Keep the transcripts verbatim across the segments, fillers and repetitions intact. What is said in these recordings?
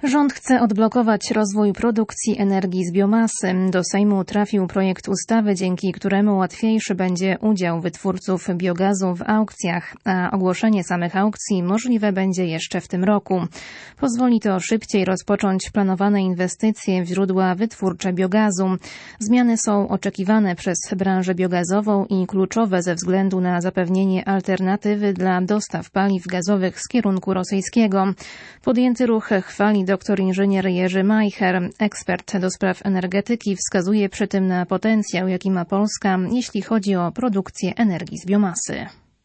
Rząd chce odblokować rozwój produkcji energii z biomasy. Do Sejmu trafił projekt ustawy, dzięki któremu łatwiejszy będzie udział wytwórców biogazu w aukcjach, a ogłoszenie samych aukcji możliwe będzie jeszcze w tym roku. Pozwoli to szybciej rozpocząć planowane inwestycje w źródła wytwórcze biogazu. Zmiany są oczekiwane przez branżę biogazową i kluczowe ze względu na zapewnienie alternatywy dla dostaw paliw gazowych z kierunku rosyjskiego. Podjęty ruch chwali doktor inżynier Jerzy Majcher. Ekspert do spraw energetyki wskazuje przy tym na potencjał, jaki ma Polska, jeśli chodzi o produkcję energii z biomasy.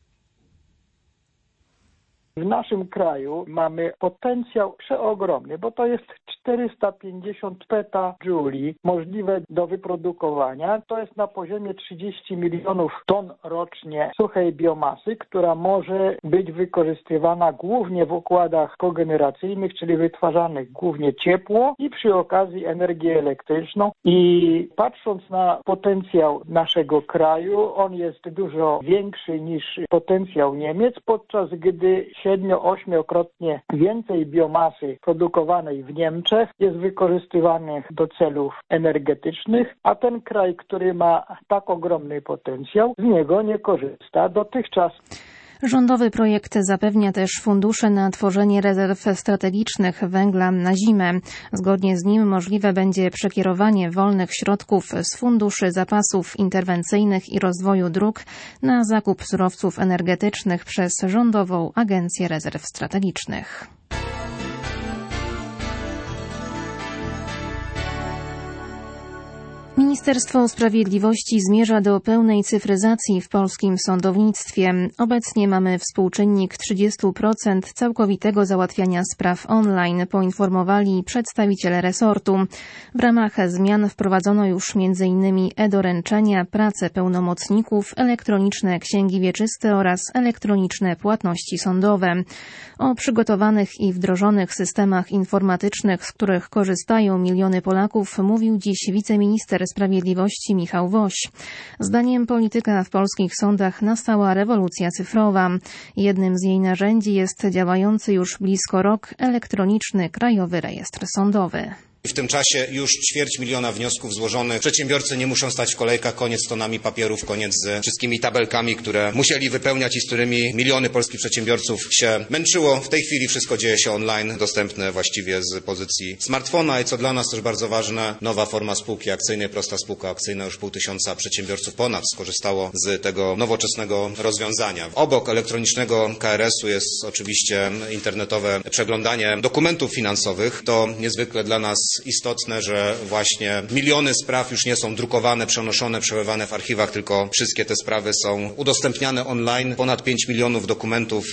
W naszym kraju mamy potencjał przeogromny, bo to jest czterysta pięćdziesiąt petajouli możliwe do wyprodukowania. To jest na poziomie trzydzieści milionów ton rocznie suchej biomasy, która może być wykorzystywana głównie w układach kogeneracyjnych, czyli wytwarzanych głównie ciepło i przy okazji energię elektryczną. I patrząc na potencjał naszego kraju, on jest dużo większy niż potencjał Niemiec, podczas gdy siedmiu-ośmiokrotnie więcej biomasy produkowanej w Niemczech jest wykorzystywanych do celów energetycznych, a ten kraj, który ma tak ogromny potencjał, z niego nie korzysta dotychczas. Rządowy projekt zapewnia też fundusze na tworzenie rezerw strategicznych węgla na zimę. Zgodnie z nim możliwe będzie przekierowanie wolnych środków z funduszy zapasów interwencyjnych i rozwoju dróg na zakup surowców energetycznych przez Rządową Agencję Rezerw Strategicznych. Ministerstwo Sprawiedliwości zmierza do pełnej cyfryzacji w polskim sądownictwie. Obecnie mamy współczynnik trzydzieści procent całkowitego załatwiania spraw online, poinformowali przedstawiciele resortu. W ramach zmian wprowadzono już między innymi e-doręczenia, pracę pełnomocników, elektroniczne księgi wieczyste oraz elektroniczne płatności sądowe. O przygotowanych i wdrożonych systemach informatycznych, z których korzystają miliony Polaków, mówił dziś wiceminister Sprawiedliwości Michał Woś. Zdaniem polityka w polskich sądach nastała rewolucja cyfrowa. Jednym z jej narzędzi jest działający już blisko rok elektroniczny Krajowy Rejestr Sądowy. W tym czasie już ćwierć miliona wniosków złożonych. Przedsiębiorcy nie muszą stać w kolejkach, koniec z tonami papierów, koniec z wszystkimi tabelkami, które musieli wypełniać i z którymi miliony polskich przedsiębiorców się męczyło. W tej chwili wszystko dzieje się online, dostępne właściwie z pozycji smartfona i co dla nas też bardzo ważne, nowa forma spółki akcyjnej, prosta spółka akcyjna. Już pół tysiąca przedsiębiorców ponad skorzystało z tego nowoczesnego rozwiązania. Obok elektronicznego K R S-u jest oczywiście internetowe przeglądanie dokumentów finansowych. To niezwykle dla nas istotne, że właśnie miliony spraw już nie są drukowane, przenoszone, przechowywane w archiwach, tylko wszystkie te sprawy są udostępniane online. Ponad pięć milionów dokumentów.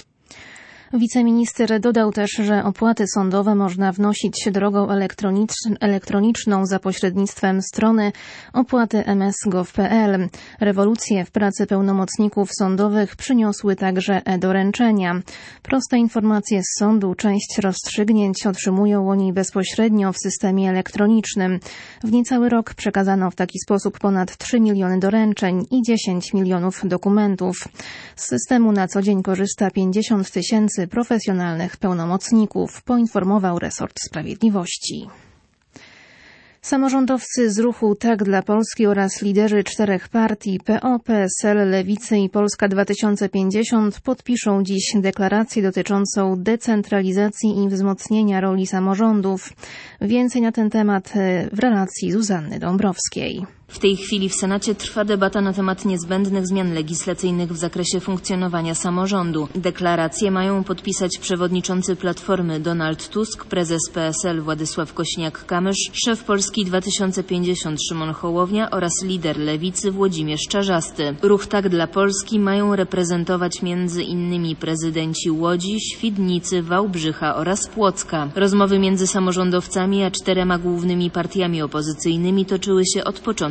Wiceminister dodał też, że opłaty sądowe można wnosić drogą elektroniczną za pośrednictwem strony opłaty m s kropka gov kropka p l. Rewolucje w pracy pełnomocników sądowych przyniosły także e-doręczenia. Proste informacje z sądu, część rozstrzygnięć otrzymują oni bezpośrednio w systemie elektronicznym. W niecały rok przekazano w taki sposób ponad trzy miliony doręczeń i dziesięć milionów dokumentów. Z systemu na co dzień korzysta pięćdziesiąt tysięcy profesjonalnych pełnomocników, poinformował resort sprawiedliwości. Samorządowcy z ruchu Tak dla Polski oraz liderzy czterech partii P O, P S L, Lewicy i Polska dwa tysiące pięćdziesiąt podpiszą dziś deklarację dotyczącą decentralizacji i wzmocnienia roli samorządów. Więcej na ten temat w relacji Zuzanny Dąbrowskiej. W tej chwili w Senacie trwa debata na temat niezbędnych zmian legislacyjnych w zakresie funkcjonowania samorządu. Deklaracje mają podpisać przewodniczący Platformy Donald Tusk, prezes P S L Władysław Kośniak-Kamysz, szef Polski dwa tysiące pięćdziesiąt Szymon Hołownia oraz lider Lewicy Włodzimierz Czarzasty. Ruch Tak dla Polski mają reprezentować między innymi prezydenci Łodzi, Świdnicy, Wałbrzycha oraz Płocka. Rozmowy między samorządowcami a czterema głównymi partiami opozycyjnymi toczyły się od początku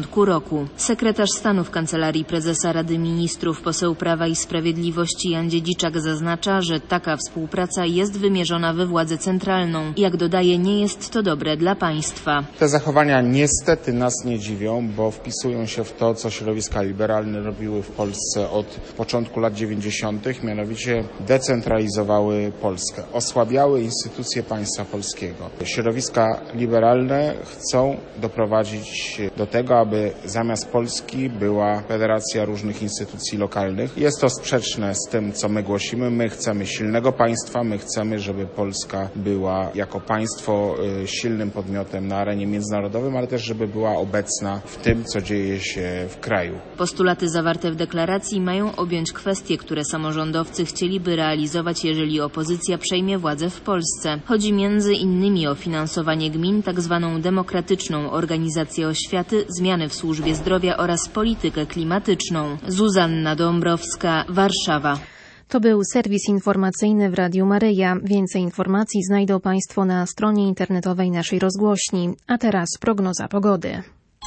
początku roku. Sekretarz stanu w Kancelarii Prezesa Rady Ministrów, poseł Prawa i Sprawiedliwości Jan Dziedziczak zaznacza, że taka współpraca jest wymierzona we władzę centralną. Jak dodaje, nie jest to dobre dla państwa. Te zachowania niestety nas nie dziwią, bo wpisują się w to, co środowiska liberalne robiły w Polsce od początku lat dziewięćdziesiątych, mianowicie decentralizowały Polskę, osłabiały instytucje państwa polskiego. Środowiska liberalne chcą doprowadzić do tego, aby zamiast Polski była federacja różnych instytucji lokalnych. Jest to sprzeczne z tym, co my głosimy. My chcemy silnego państwa, my chcemy, żeby Polska była jako państwo silnym podmiotem na arenie międzynarodowej, ale też, żeby była obecna w tym, co dzieje się w kraju. Postulaty zawarte w deklaracji mają objąć kwestie, które samorządowcy chcieliby realizować, jeżeli opozycja przejmie władzę w Polsce. Chodzi między innymi o finansowanie gmin, tak zwaną demokratyczną organizację oświaty, zmiany w służbie zdrowia oraz politykę klimatyczną. Zuzanna Dąbrowska, Warszawa. To był serwis informacyjny w Radiu Maryja. Więcej informacji znajdą Państwo na stronie internetowej naszej rozgłośni. A teraz prognoza pogody.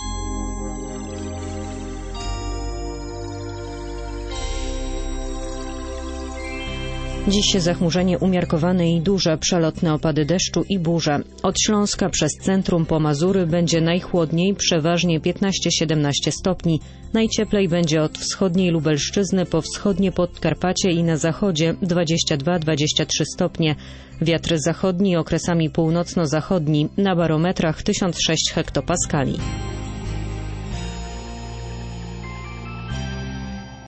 Dziś zachmurzenie umiarkowane i duże, przelotne opady deszczu i burze. Od Śląska przez centrum po Mazury będzie najchłodniej, przeważnie piętnaście siedemnaście stopni. Najcieplej będzie od wschodniej Lubelszczyzny po wschodnie Podkarpacie i na zachodzie dwadzieścia dwa dwadzieścia trzy stopnie. Wiatr zachodni okresami północno-zachodni, na barometrach tysiąc sześć hektopaskali.